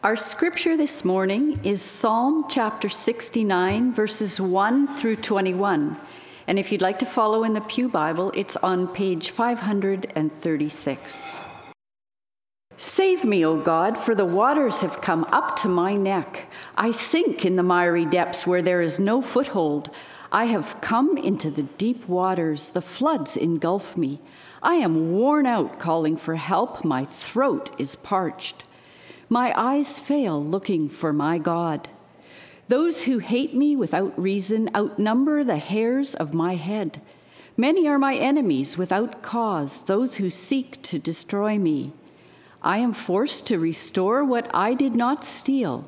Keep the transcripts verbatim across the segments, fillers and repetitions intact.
Our scripture this morning is Psalm chapter sixty-nine, verses one through twenty-one. And if you'd like to follow in the Pew Bible, it's on page five hundred thirty-six. Save me, O God, for the waters have come up to my neck. I sink in the miry depths where there is no foothold. I have come into the deep waters. The floods engulf me. I am worn out calling for help. My throat is parched. My eyes fail looking for my God. Those who hate me without reason outnumber the hairs of my head. Many are my enemies without cause, those who seek to destroy me. I am forced to restore what I did not steal.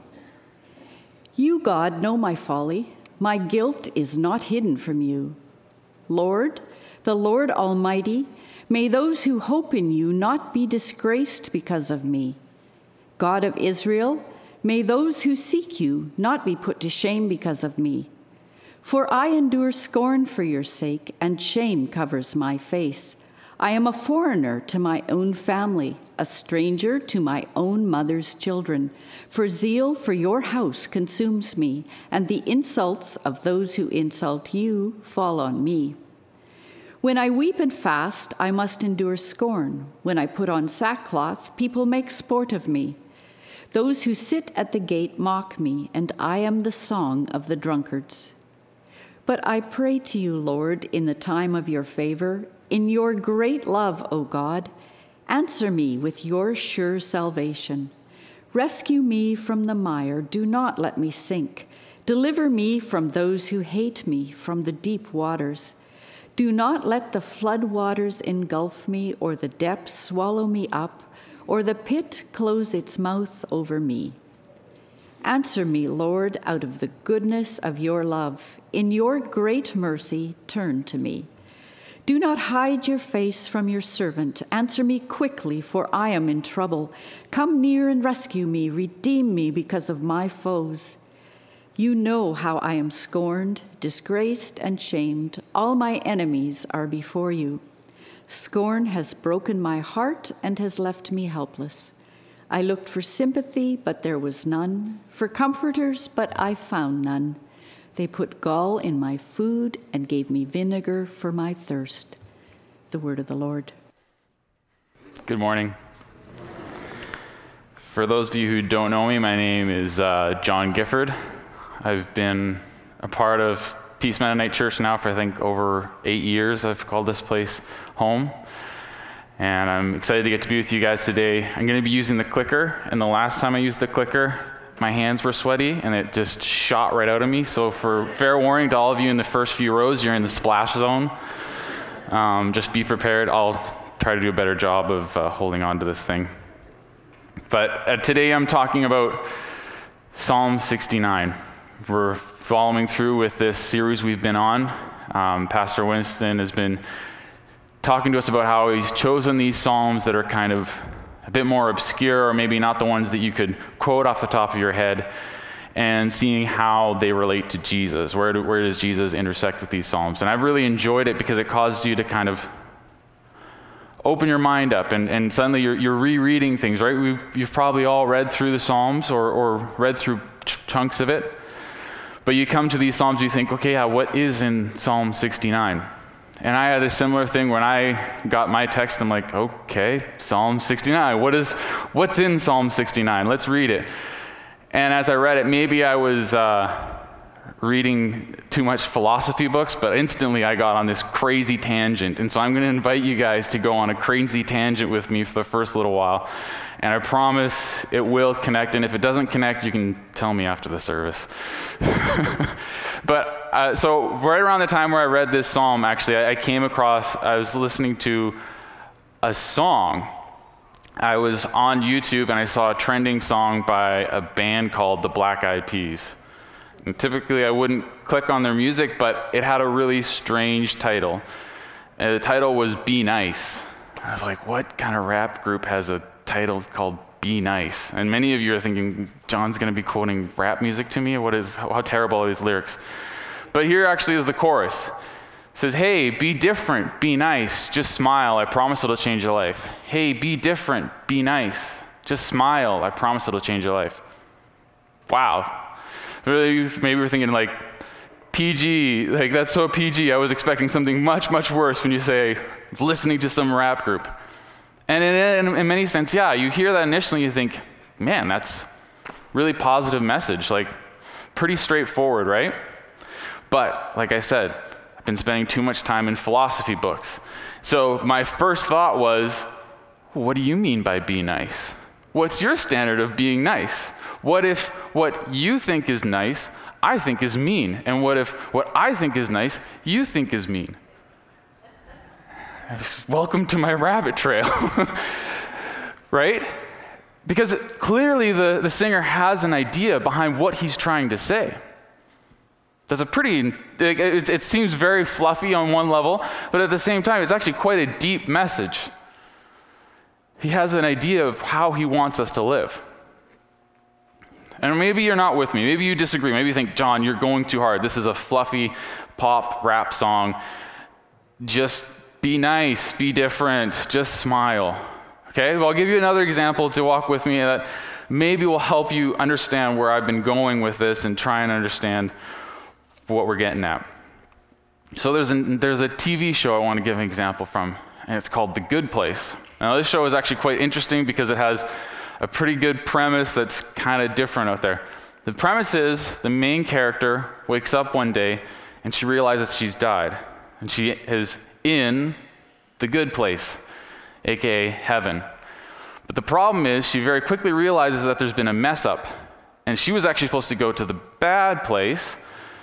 You, God, know my folly. My guilt is not hidden from you. Lord, the Lord Almighty, may those who hope in you not be disgraced because of me. God of Israel, may those who seek you not be put to shame because of me. For I endure scorn for your sake, and shame covers my face. I am a foreigner to my own family, a stranger to my own mother's children. For zeal for your house consumes me, and the insults of those who insult you fall on me. When I weep and fast, I must endure scorn. When I put on sackcloth, people make sport of me. Those who sit at the gate mock me, and I am the song of the drunkards. But I pray to you, Lord, in the time of your favor, in your great love, O God, answer me with your sure salvation. Rescue me from the mire, do not let me sink. Deliver me from those who hate me, from the deep waters. Do not let the flood waters engulf me, or the depths swallow me up, or the pit close its mouth over me. Answer me, Lord, out of the goodness of your love. In your great mercy, turn to me. Do not hide your face from your servant. Answer me quickly, for I am in trouble. Come near and rescue me. Redeem me because of my foes. You know how I am scorned, disgraced, and shamed. All my enemies are before you. Scorn has broken my heart and has left me helpless. I looked for sympathy, but there was none, for comforters, but I found none. They put gall in my food and gave me vinegar for my thirst. The word of the Lord. Good morning. For those of you who don't know me, my name is uh, John Gifford. I've been a part of Peace Mennonite Church now for I think over eight years. I've called this place home. And I'm excited to get to be with you guys today. I'm going to be using the clicker. And the last time I used the clicker, my hands were sweaty and it just shot right out of me. So for fair warning to all of you in the first few rows, you're in the splash zone. Um, just be prepared. I'll try to do a better job of uh, holding on to this thing. But uh, today I'm talking about Psalm sixty-nine. We're following through with this series we've been on. Um, Pastor Winston has been talking to us about how he's chosen these psalms that are kind of a bit more obscure, or maybe not the ones that you could quote off the top of your head, and seeing how they relate to Jesus. Where, do, where does Jesus intersect with these psalms? And I've really enjoyed it because it causes you to kind of open your mind up, and, and suddenly you're, you're rereading things, right? We've, you've probably all read through the Psalms or, or read through ch- chunks of it. But you come to these Psalms, you think, okay, yeah, what is in Psalm sixty-nine? And I had a similar thing when I got my text. I'm like, okay, Psalm sixty-nine. What is, what's in Psalm sixty-nine? Let's read it. And as I read it, maybe I was uh, reading too much philosophy books, but instantly I got on this crazy tangent. And so I'm going to invite you guys to go on a crazy tangent with me for the first little while. And I promise it will connect. And if it doesn't connect, you can tell me after the service. But uh, so right around the time where I read this psalm, actually, I, I came across, I was listening to a song. I was on YouTube and I saw a trending song by a band called the Black Eyed Peas. And typically I wouldn't click on their music, but it had a really strange title. And the title was Be Nice. I was like, what kind of rap group has a title called Be Nice? And many of you are thinking, John's going to be quoting rap music to me? What is, how terrible are these lyrics? But here actually is the chorus. It says, hey, be different, be nice, just smile, I promise it'll change your life. Hey, be different, be nice, Just smile. I promise it'll change your life. Wow. Really, maybe we're thinking like P G, like that's so P G. I was expecting something much, much worse when you say listening to some rap group. And in, in, in many sense, yeah, you hear that initially, you think, man, that's really positive message, like pretty straightforward, right? But like I said, I've been spending too much time in philosophy books. So my first thought was, what do you mean by be nice? What's your standard of being nice? What if what you think is nice, I think is mean? And what if what I think is nice, you think is mean? Welcome to my rabbit trail, right? Because clearly the, the singer has an idea behind what he's trying to say. That's a pretty, it, it, it seems very fluffy on one level, but at the same time, it's actually quite a deep message. He has an idea of how he wants us to live. And maybe you're not with me. Maybe you disagree. Maybe you think, John, you're going too hard. This is a fluffy pop rap song. Just be nice, be different, just smile. Okay, well, I'll give you another example to walk with me that maybe will help you understand where I've been going with this and try and understand what we're getting at. So there's, an, there's a T V show I want to give an example from, and it's called The Good Place. Now, this show is actually quite interesting because it has a pretty good premise that's kind of different out there. The premise is the main character wakes up one day and she realizes she's died, and she is in the good place, aka heaven. But the problem is she very quickly realizes that there's been a mess up, and she was actually supposed to go to the bad place,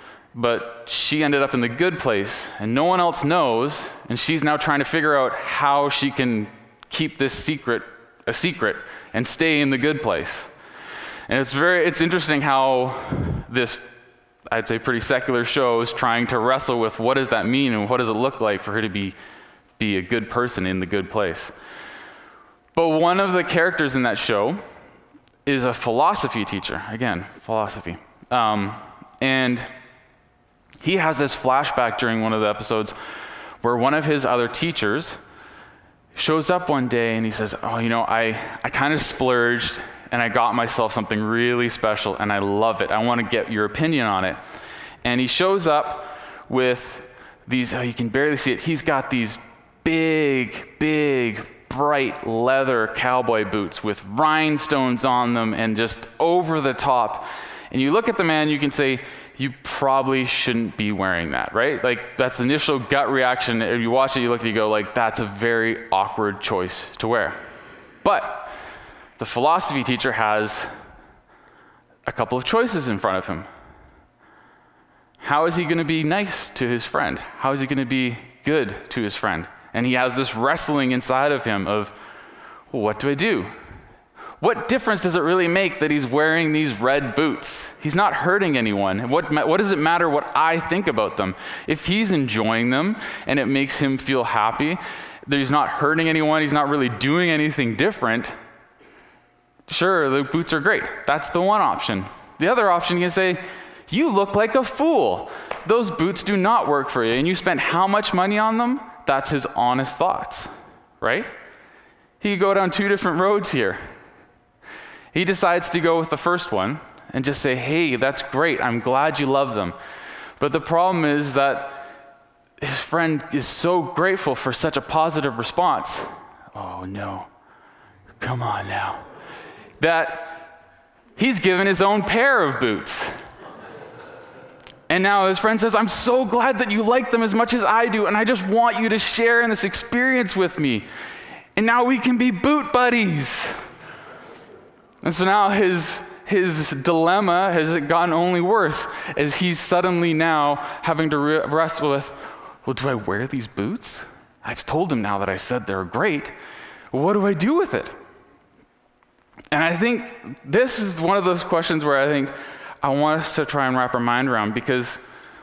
but she ended up in the good place, and no one else knows, and she's now trying to figure out how she can keep this secret a secret and stay in the good place. And it's very it's interesting how this, I'd say, pretty secular show is trying to wrestle with what does that mean and what does it look like for her to be be a good person in the good place. But one of the characters in that show is a philosophy teacher. Again, philosophy. Um, and he has this flashback during one of the episodes where one of his other teachers shows up one day and he says, oh, you know, I, I kind of splurged and I got myself something really special and I love it. I want to get your opinion on it. And he shows up with these, oh, you can barely see it. He's got these big, big, bright leather cowboy boots with rhinestones on them and just over the top. And you look at the man, you can say, you probably shouldn't be wearing that, right? Like, that's the initial gut reaction. If you watch it, you look at it, you go, like, that's a very awkward choice to wear. But the philosophy teacher has a couple of choices in front of him. How is he going to be nice to his friend? How is he going to be good to his friend? And he has this wrestling inside of him of, well, what do I do? What difference does it really make that he's wearing these red boots? He's not hurting anyone. What, what does it matter what I think about them? If he's enjoying them and it makes him feel happy, that he's not hurting anyone, he's not really doing anything different, sure, the boots are great. That's the one option. The other option, you can say, you look like a fool. Those boots do not work for you, and you spent how much money on them? That's his honest thoughts, right? He could go down two different roads here. He decides to go with the first one and just say, hey, that's great. I'm glad you love them. But the problem is that his friend is so grateful for such a positive response. Oh, no. Come on now. That he's given his own pair of boots. And now his friend says, I'm so glad that you like them as much as I do, and I just want you to share in this experience with me. And now we can be boot buddies. And so now his his dilemma has gotten only worse as he's suddenly now having to re- wrestle with, well, do I wear these boots? I've told him now that I said they're great. What do I do with it? And I think this is one of those questions where I think I want us to try and wrap our mind around, because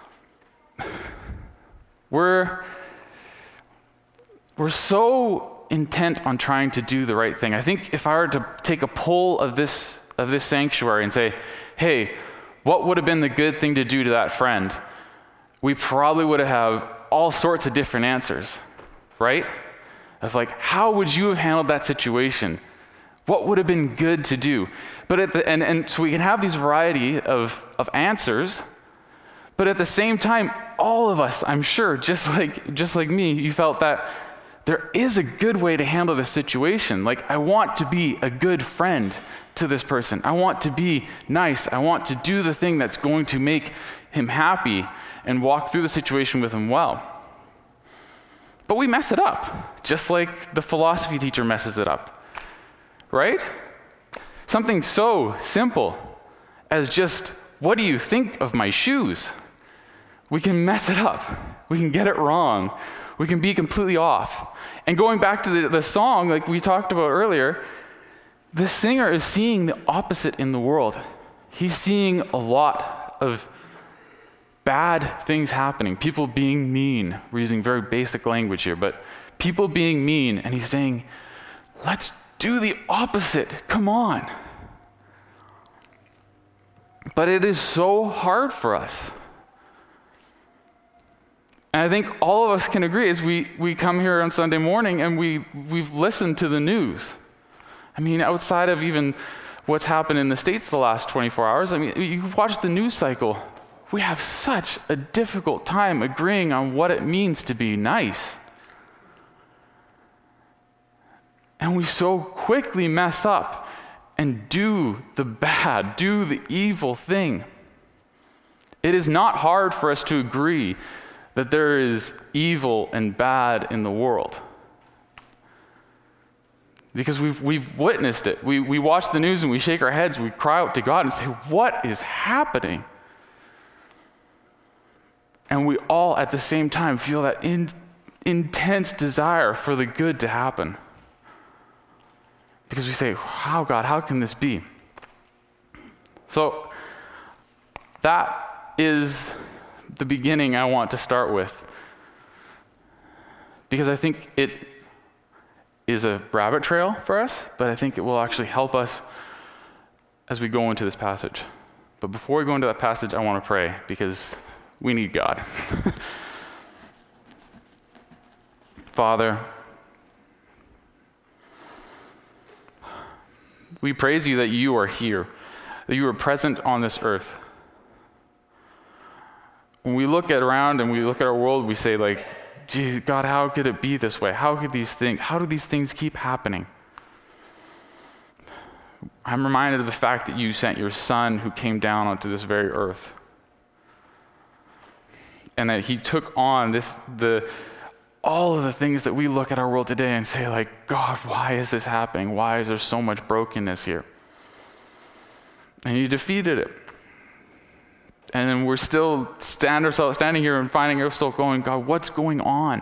we're we're so intent on trying to do the right thing. I think if I were to take a poll of this of this sanctuary and say, hey, what would have been the good thing to do to that friend? We probably would have all sorts of different answers, right? Of like, how would you have handled that situation? What would have been good to do? But at the, and, and so we can have these variety of, of answers, but at the same time, all of us, I'm sure, just like just like me, you felt that there is a good way to handle this situation. Like, I want to be a good friend to this person. I want to be nice. I want to do the thing that's going to make him happy and walk through the situation with him well. But we mess it up, just like the philosophy teacher messes it up, right? Something so simple as just, what do you think of my shoes? We can mess it up. We can get it wrong. We can be completely off. And going back to the, the song, like we talked about earlier, the singer is seeing the opposite in the world. He's seeing a lot of bad things happening, people being mean. We're using very basic language here, but people being mean, and he's saying, let's do the opposite. Come on. But it is so hard for us. And I think all of us can agree as we, we come here on Sunday morning and we, we've listened to the news. I mean, outside of even what's happened in the States the last twenty-four hours, I mean, you watch the news cycle. We have such a difficult time agreeing on what it means to be nice. And we so quickly mess up and do the bad, do the evil thing. It is not hard for us to agree that there is evil and bad in the world. Because we've, we've witnessed it. We, we watch the news and we shake our heads, we cry out to God and say, what is happening? And we all at the same time feel that in, intense desire for the good to happen. Because we say, how, God, how can this be? So that is the beginning I want to start with. Because I think it is a rabbit trail for us, but I think it will actually help us as we go into this passage. But before we go into that passage, I want to pray, because we need God. Father, we praise you that you are here, that you are present on this earth. When we look at around and we look at our world, we say like, geez, God, how could it be this way? How could these things, how do these things keep happening? I'm reminded of the fact that you sent your son who came down onto this very earth. And that he took on this, the, all of the things that we look at our world today and say like, God, why is this happening? Why is there so much brokenness here? And you defeated it. And then we're still stand ourselves, standing here and finding ourselves going, God, what's going on?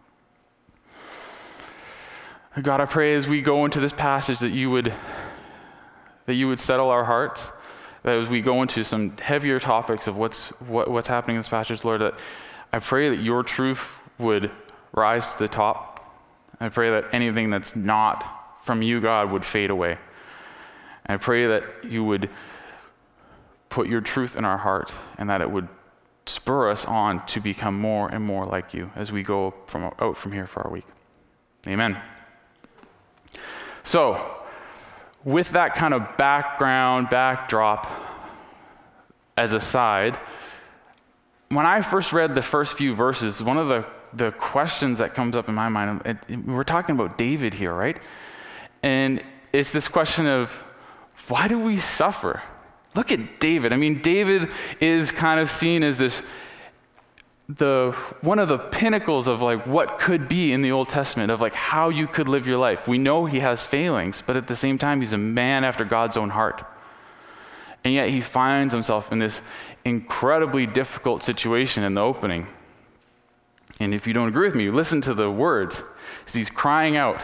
God, I pray as we go into this passage that you would, that you would settle our hearts, that as we go into some heavier topics of what's what, what's happening in this passage, Lord, that I pray that your truth would rise to the top. I pray that anything that's not from you, God, would fade away. And I pray that you would put your truth in our heart and that it would spur us on to become more and more like you as we go from out from here for our week. Amen. So, with that kind of background, backdrop as a side, when I first read the first few verses, one of the, the questions that comes up in my mind, it, it, we're talking about David here, right? And it's this question of, why do we suffer? Look at David. I mean, David is kind of seen as this, the one of the pinnacles of like what could be in the Old Testament, of like how you could live your life. We know he has failings, but at the same time, he's a man after God's own heart. And yet he finds himself in this incredibly difficult situation in the opening. And if you don't agree with me, listen to the words. As he's crying out.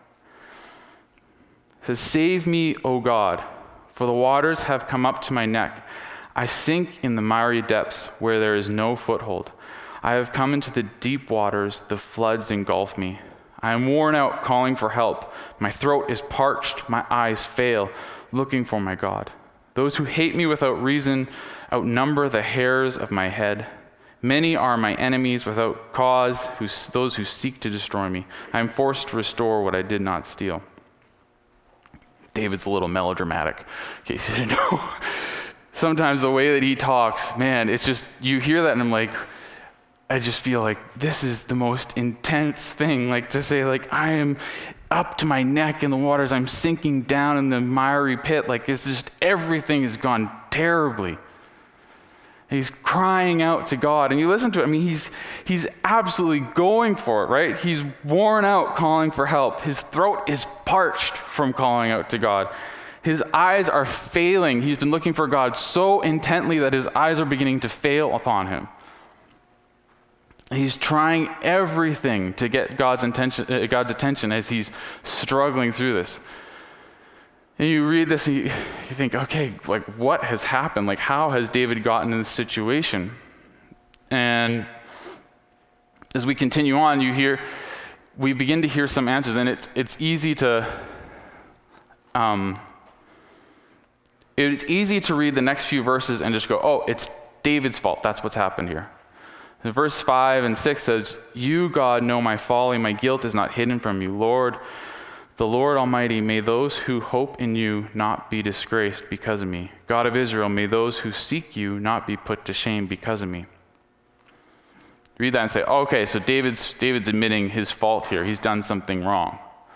He says, "Save me, O God, for the waters have come up to my neck. I sink in the miry depths where there is no foothold. I have come into the deep waters, the floods engulf me. I am worn out calling for help. My throat is parched, my eyes fail, looking for my God. Those who hate me without reason outnumber the hairs of my head. Many are my enemies without cause, who, those who seek to destroy me. I am forced to restore what I did not steal." David's a little melodramatic, in case you didn't know. Sometimes the way that he talks, man, it's just, you hear that and I'm like, I just feel like this is the most intense thing, like to say like, I am up to my neck in the waters, I'm sinking down in the miry pit, like it's just, everything has gone terribly. And he's crying out to God, and you listen to it, I mean, he's he's absolutely going for it, right? He's worn out calling for help. His throat is parched from calling out to God. His eyes are failing. He's been looking for God so intently that his eyes are beginning to fail upon him. He's trying everything to get God's intention, uh, God's attention as he's struggling through this. And you read this and you, you think, okay, like what has happened? Like how has David gotten in this situation? And as we continue on, you hear, we begin to hear some answers, and it's it's easy to, um, it's easy to read the next few verses and just go, oh, it's David's fault. That's what's happened here. Verse five and six says, you, God, know my folly. My guilt is not hidden from you. Lord, the Lord Almighty, may those who hope in you not be disgraced because of me. God of Israel, may those who seek you not be put to shame because of me. Read that and say, oh, okay, so David's David's admitting his fault here. He's done something wrong.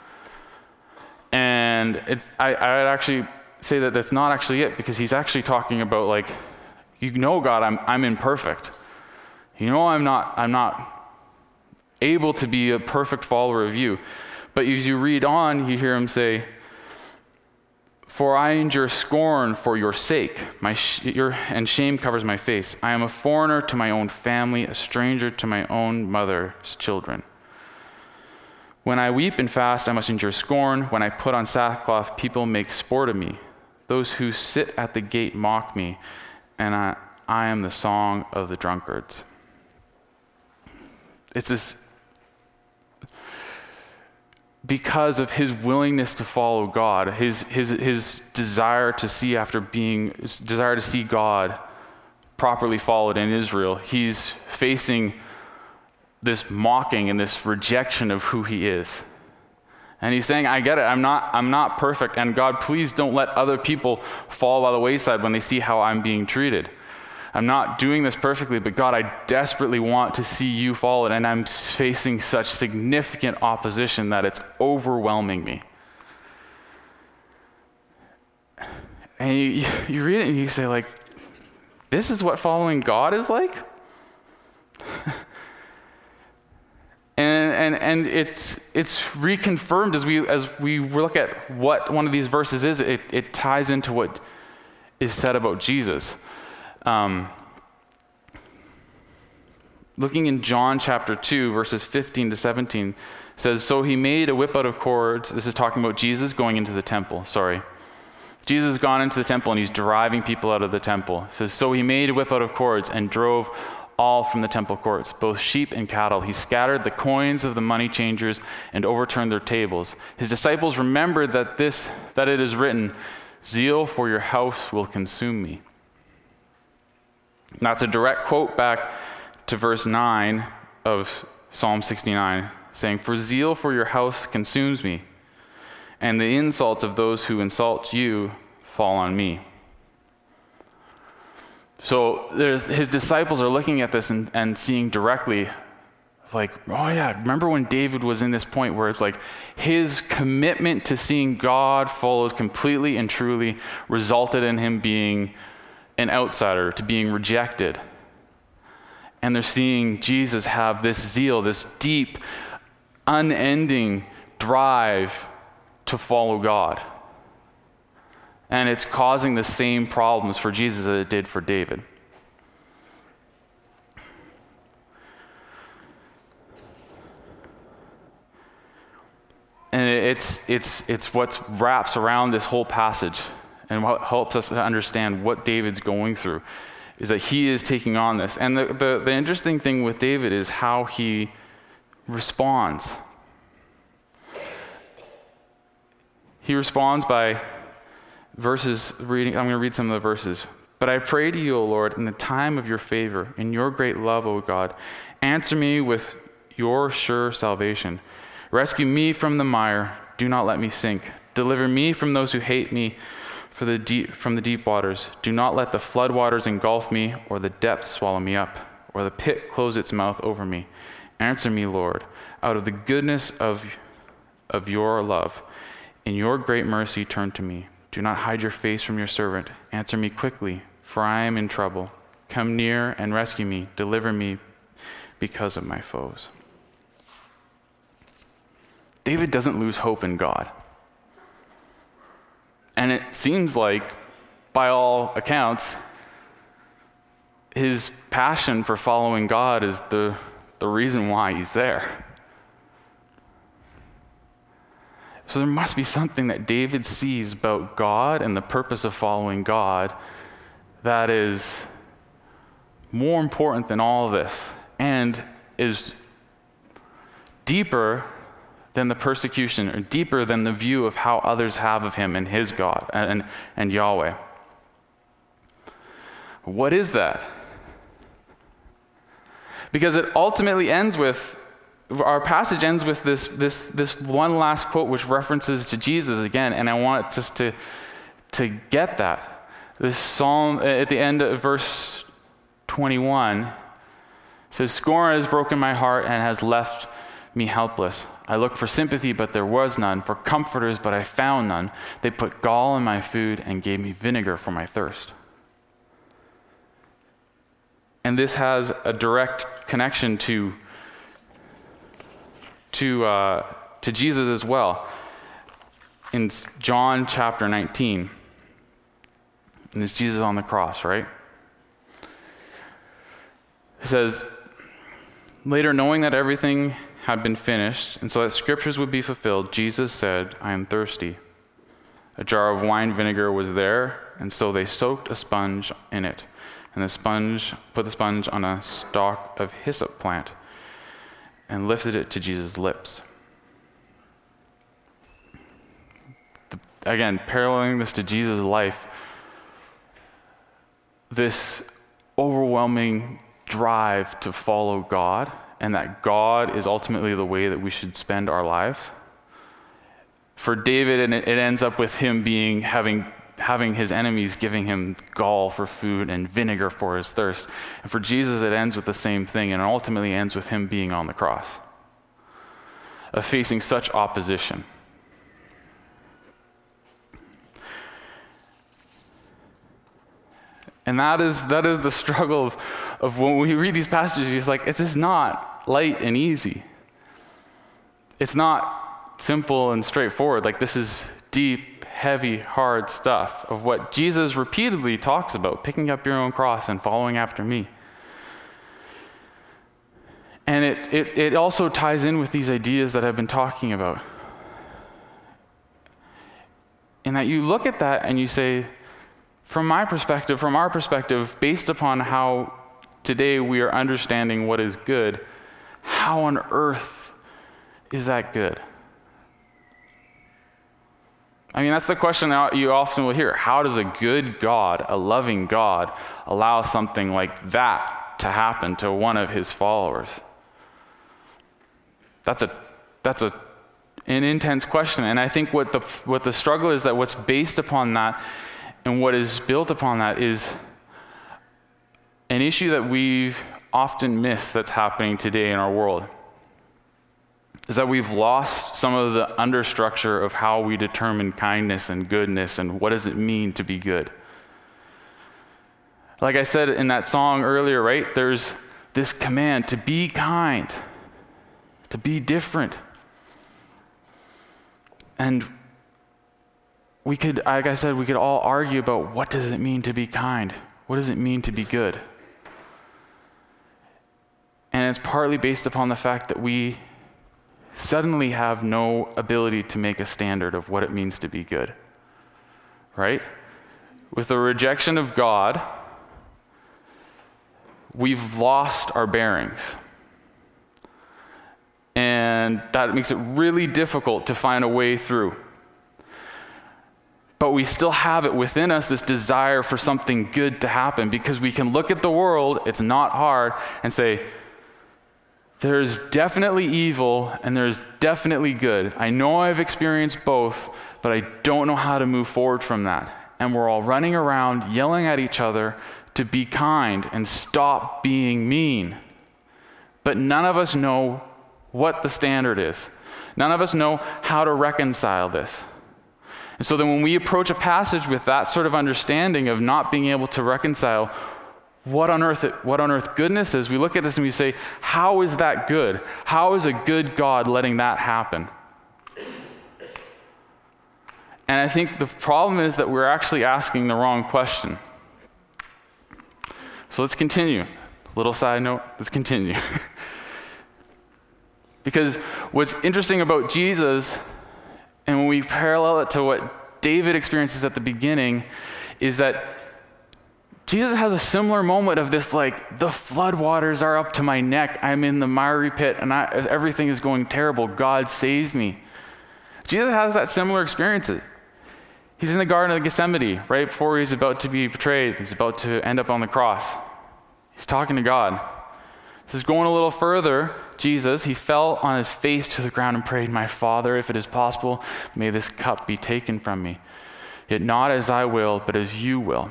And it's I, I would actually say that that's not actually it, because he's actually talking about like, you know, God, I'm I'm imperfect. You know, I'm not I'm not able to be a perfect follower of you. But as you read on, you hear him say, for I endure scorn for your sake, my sh- your, and shame covers my face. I am a foreigner to my own family, a stranger to my own mother's children. When I weep and fast, I must endure scorn. When I put on sackcloth, people make sport of me. Those who sit at the gate mock me, and I, I am the song of the drunkards. It's this, because of his willingness to follow God, his his his desire to see after being, his desire to see God properly followed in Israel, he's facing this mocking and this rejection of who he is. And he's saying, I get it, I'm not I'm not perfect, and God, please don't let other people fall by the wayside when they see how I'm being treated. I'm not doing this perfectly, but God, I desperately want to see you followed, and I'm facing such significant opposition that it's overwhelming me. And you, you read it and you say, like, this is what following God is like? and and and it's it's reconfirmed as we as we look at what one of these verses is. It, it ties into what is said about Jesus. Um, looking in John chapter two, verses fifteen to seventeen, says, so he made a whip out of cords. This is talking about Jesus going into the temple, sorry. Jesus has gone into the temple and he's driving people out of the temple. It says, so he made a whip out of cords and drove all from the temple courts, both sheep and cattle. He scattered the coins of the money changers and overturned their tables. His disciples remembered that this, that it is written, zeal for your house will consume me. Now, it's a direct quote back to verse nine of Psalm sixty-nine, saying, for zeal for your house consumes me, and the insults of those who insult you fall on me. So there's, his disciples are looking at this and, and seeing directly, like, oh yeah, remember when David was in this point where it's like his commitment to seeing God followed completely and truly resulted in him being an outsider, to being rejected. And they're seeing Jesus have this zeal, this deep, unending drive to follow God. And it's causing the same problems for Jesus that it did for David. And it's it's it's what wraps around this whole passage and what helps us to understand what David's going through is that he is taking on this. And the, the, the interesting thing with David is how he responds. He responds by verses, reading. I'm going to read some of the verses. But I pray to you, O Lord, in the time of your favor, in your great love, O God, answer me with your sure salvation. Rescue me from the mire. Do not let me sink. Deliver me from those who hate me for the deep, from the deep waters. Do not let the flood waters engulf me, or the depths swallow me up, or the pit close its mouth over me. Answer me, Lord, out of the goodness of, of your love. In your great mercy, turn to me. Do not hide your face from your servant. Answer me quickly, for I am in trouble. Come near and rescue me. Deliver me because of my foes. David doesn't lose hope in God. And it seems like, by all accounts, his passion for following God is the, the reason why he's there. So there must be something that David sees about God and the purpose of following God that is more important than all of this and is deeper than the persecution, or deeper than the view of how others have of him and his God and, and Yahweh. What is that? Because it ultimately ends with, our passage ends with this, this, this one last quote which references to Jesus again, and I want it just to, to get that. This psalm at the end of verse twenty-one says, "Scorn has broken my heart and has left me helpless. I looked for sympathy, but there was none, for comforters, but I found none. They put gall in my food and gave me vinegar for my thirst." And this has a direct connection to, to, uh, to Jesus as well. In John chapter nineteen, and it's Jesus on the cross, right? It says, "Later, knowing that everything had been finished, and so that scriptures would be fulfilled, Jesus said, 'I am thirsty.' A jar of wine vinegar was there, and so they soaked a sponge in it, and the sponge put the sponge on a stalk of hyssop plant, and lifted it to Jesus' lips." The, again, paralleling this to Jesus' life, this overwhelming drive to follow God, and that God is ultimately the way that we should spend our lives. For David, and it, it ends up with him being having having his enemies giving him gall for food and vinegar for his thirst. And for Jesus, it ends with the same thing, and it ultimately ends with him being on the cross, of facing such opposition. And that is that is the struggle of, of when we read these passages. It's like, it's just not light and easy. It's not simple and straightforward. Like, this is deep, heavy, hard stuff of what Jesus repeatedly talks about, picking up your own cross and following after me. And it, it, it also ties in with these ideas that I've been talking about. In that you look at that and you say, from my perspective, from our perspective, based upon how today we are understanding what is good, how on earth is that good? I mean, that's the question that you often will hear. How does a good God, a loving God, allow something like that to happen to one of his followers? That's a that's a an intense question. And I think what the what the struggle is, that what's based upon that and what is built upon that is an issue that we've often missed that's happening today in our world, is that we've lost some of the understructure of how we determine kindness and goodness and what does it mean to be good. Like I said in that song earlier, right? There's this command to be kind, to be different. And we could, like I said, we could all argue about what does it mean to be kind? What does it mean to be good? And it's partly based upon the fact that we suddenly have no ability to make a standard of what it means to be good, right? With the rejection of God, we've lost our bearings. And that makes it really difficult to find a way through. But we still have it within us, this desire for something good to happen, because we can look at the world, it's not hard, and say, There's definitely evil and there's definitely good. I know I've experienced both, but I don't know how to move forward from that. And we're all running around yelling at each other to be kind and stop being mean. But none of us know what the standard is. None of us know how to reconcile this. And so then when we approach a passage with that sort of understanding of not being able to reconcile what on earth what on earth goodness is, we look at this and we say, how is that good? How is a good God letting that happen? And I think the problem is that we're actually asking the wrong question. So let's continue. Little side note, let's continue. Because what's interesting about Jesus, and when we parallel it to what David experiences at the beginning, is that Jesus has a similar moment of this, like, the floodwaters are up to my neck. I'm in the miry pit and I, everything is going terrible. God save me. Jesus has that similar experience. He's in the Garden of Gethsemane right before he's about to be betrayed. He's about to end up on the cross. He's talking to God. This is going a little further. Jesus, he fell on his face to the ground and prayed, "My Father, if it is possible, may this cup be taken from me. Yet not as I will, but as you will."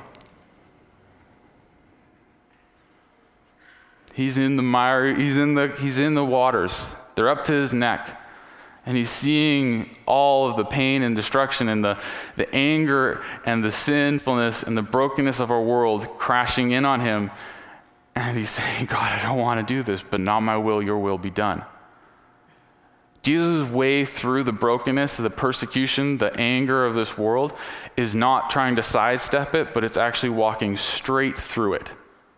He's in the mire, he's in the he's in the waters. They're up to his neck. And he's seeing all of the pain and destruction and the, the anger and the sinfulness and the brokenness of our world crashing in on him. And he's saying, "God, I don't want to do this, but not my will, your will be done." Jesus' way through the brokenness, the persecution, the anger of this world is not trying to sidestep it, but it's actually walking straight through it.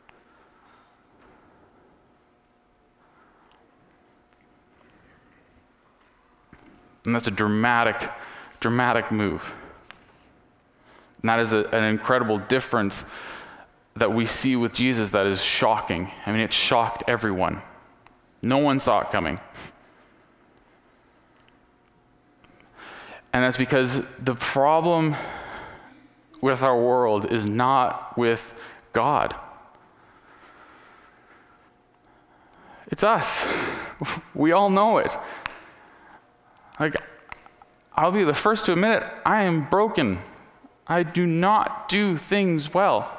And that's a dramatic, dramatic move. And that is a, an incredible difference that we see with Jesus that is shocking. I mean, it shocked everyone. No one saw it coming. And that's because the problem with our world is not with God. It's us. We all know it. Like, I'll be the first to admit it, I am broken. I do not do things well.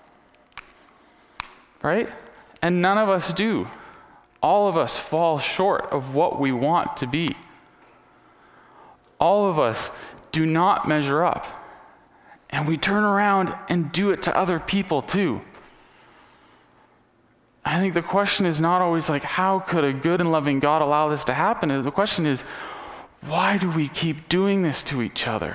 Right? And none of us do. All of us fall short of what we want to be. All of us do not measure up. And we turn around and do it to other people too. I think the question is not always like, how could a good and loving God allow this to happen? The question is, why do we keep doing this to each other?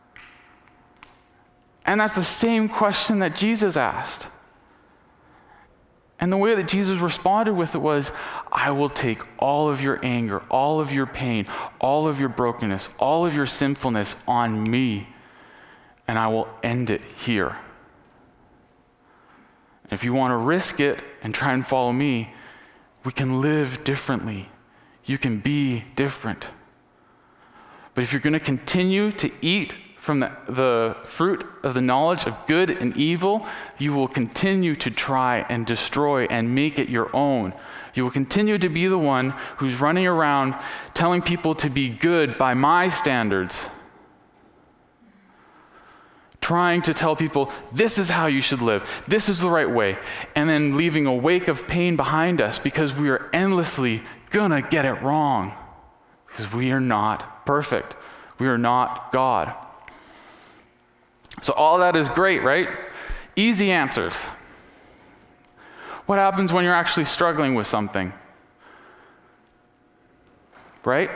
And that's the same question that Jesus asked. And the way that Jesus responded with it was, "I will take all of your anger, all of your pain, all of your brokenness, all of your sinfulness on me, and I will end it here. If you want to risk it and try and follow me, we can live differently. You can be different. But if you're going to continue to eat from the, the fruit of the knowledge of good and evil, you will continue to try and destroy and make it your own. You will continue to be the one who's running around telling people to be good by my standards, trying to tell people, this is how you should live, this is the right way, and then leaving a wake of pain behind us because we are endlessly gonna get it wrong. Because we are not perfect. We are not God. So all that is great, right? Easy answers. What happens when you're actually struggling with something? Right?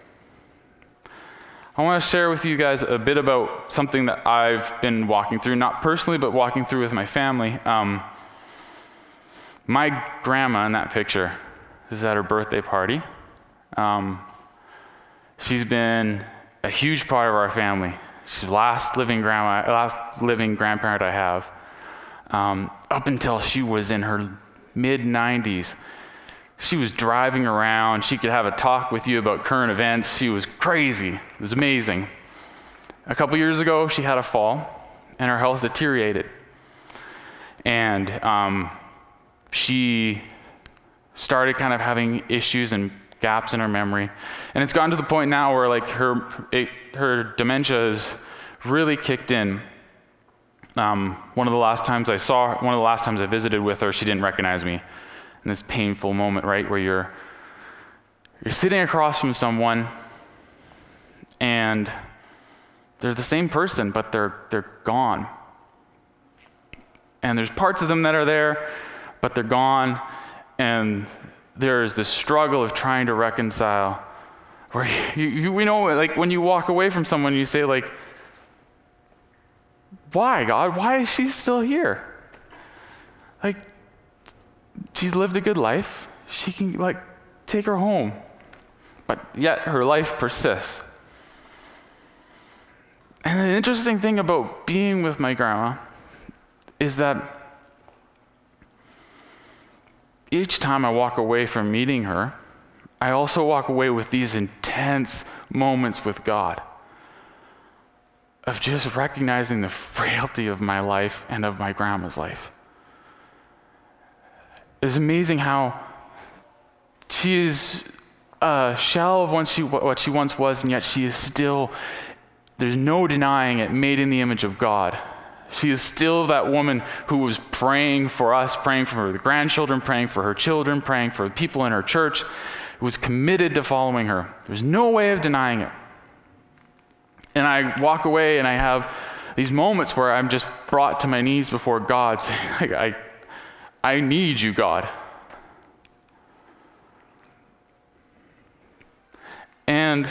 I want to share with you guys a bit about something that I've been walking through, not personally, but walking through with my family. Um, my grandma in that picture is at her birthday party. Um, she's been a huge part of our family. She's the last living grandma, last living grandparent I have. Um, up until she was in her mid nineties, she was driving around. She could have a talk with you about current events. She was crazy. It was amazing. A couple years ago, she had a fall, and her health deteriorated. And um, she started kind of having issues and gaps in her memory. And it's gotten to the point now where like her it, her dementia is really kicked in. Um, one of the last times I saw her, one of the last times I visited with her, she didn't recognize me. In this painful moment, right, where you're you're sitting across from someone and they're the same person, but they're they're gone. And there's parts of them that are there, but they're gone. And there's this struggle of trying to reconcile. Where you, you we know, like when you walk away from someone, you say like, "Why, God? Why is she still here? Like, she's lived a good life. She can like take her home." But yet her life persists. And the interesting thing about being with my grandma is that each time I walk away from meeting her, I also walk away with these intense moments with God of just recognizing the frailty of my life and of my grandma's life. It's amazing how she is a shell of what she, what she once was, and yet she is still, there's no denying it, made in the image of God. She is still that woman who was praying for us, praying for the grandchildren, praying for her children, praying for the people in her church, who was committed to following her. There's no way of denying it. And I walk away and I have these moments where I'm just brought to my knees before God, saying, like, I, I need you, God. And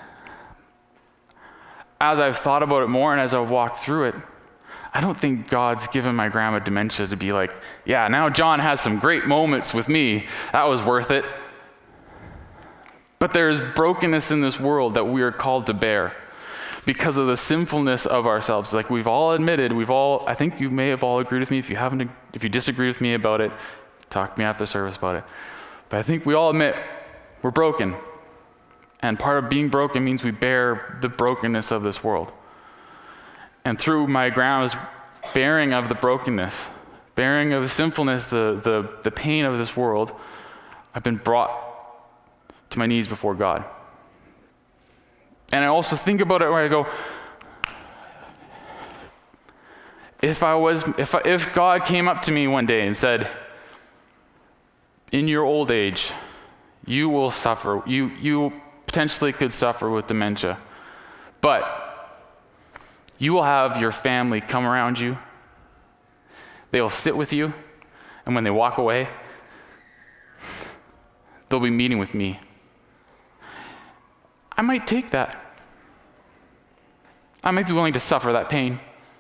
as I've thought about it more and as I've walked through it, I don't think God's given my grandma dementia to be like, yeah, now John has some great moments with me. That was worth it. But there is brokenness in this world that we are called to bear because of the sinfulness of ourselves. Like we've all admitted, we've all, I think you may have all agreed with me. If you haven't, if you disagree with me about it, talk to me after service about it. But I think we all admit we're broken. And part of being broken means we bear the brokenness of this world. And through my grandma's bearing of the brokenness, bearing of the sinfulness, the, the, the pain of this world, I've been brought to my knees before God. And I also think about it where I go, if I was, if I, if God came up to me one day and said, in your old age, you will suffer, you you potentially could suffer with dementia, but you will have your family come around you. They will sit with you, and when they walk away, they'll be meeting with me. I might take that. I might be willing to suffer that pain.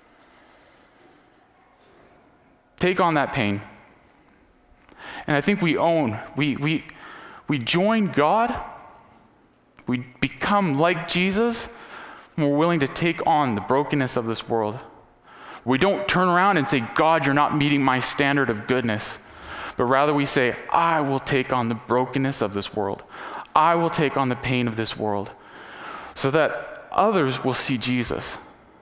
Take on that pain. And I think we own, we we we join God. We become like Jesus when we're willing to take on the brokenness of this world. We don't turn around and say, God, you're not meeting my standard of goodness. But rather we say, I will take on the brokenness of this world. I will take on the pain of this world so that others will see Jesus.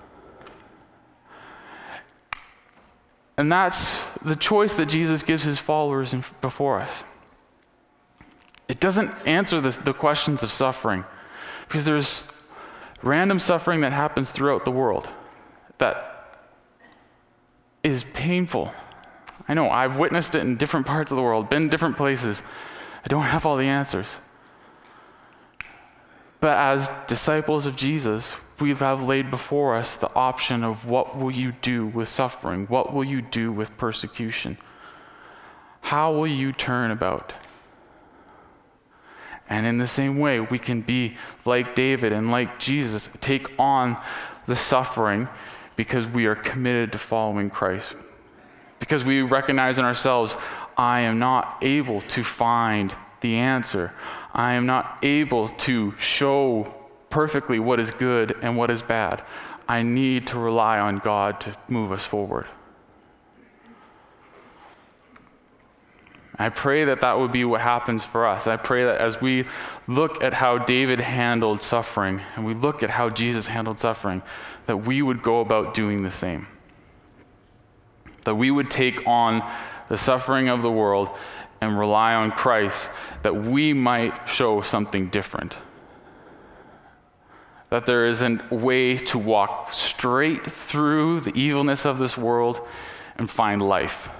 And that's the choice that Jesus gives his followers in, before us. It doesn't answer this, the questions of suffering, because there's random suffering that happens throughout the world that is painful. I know, I've witnessed it in different parts of the world, been in different places. I don't have all the answers. But as disciples of Jesus, we have laid before us the option of what will you do with suffering? What will you do with persecution? How will you turn about? And in the same way, we can be like David and like Jesus, take on the suffering because we are committed to following Christ. Because we recognize in ourselves, I am not able to find the answer. I am not able to show perfectly what is good and what is bad. I need to rely on God to move us forward. I pray that that would be what happens for us. I pray that as we look at how David handled suffering and we look at how Jesus handled suffering, that we would go about doing the same. That we would take on the suffering of the world and rely on Christ that we might show something different. That there is a way to walk straight through the evilness of this world and find life.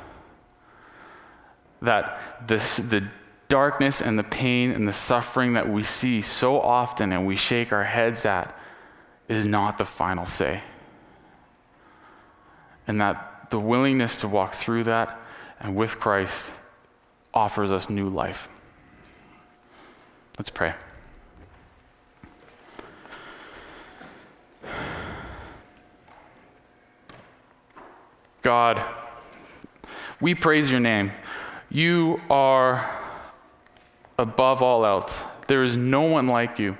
That this, the darkness and the pain and the suffering that we see so often and we shake our heads at is not the final say. And that the willingness to walk through that and with Christ offers us new life. Let's pray. God, we praise your name. You are above all else. There is no one like you.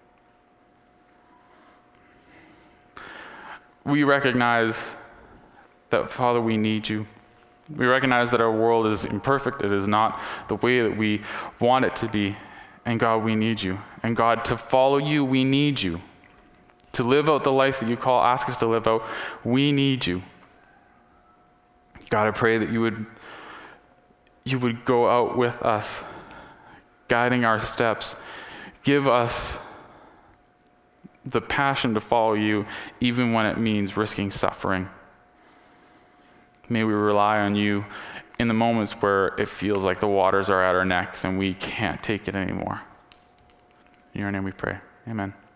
We recognize that, Father, we need you. We recognize that our world is imperfect. It is not the way that we want it to be. And God, we need you. And God, to follow you, we need you. To live out the life that you call, ask us to live out, we need you. God, I pray that you would, you would go out with us, guiding our steps. Give us the passion to follow you, even when it means risking suffering. May we rely on you in the moments where it feels like the waters are at our necks and we can't take it anymore. In your name we pray. Amen.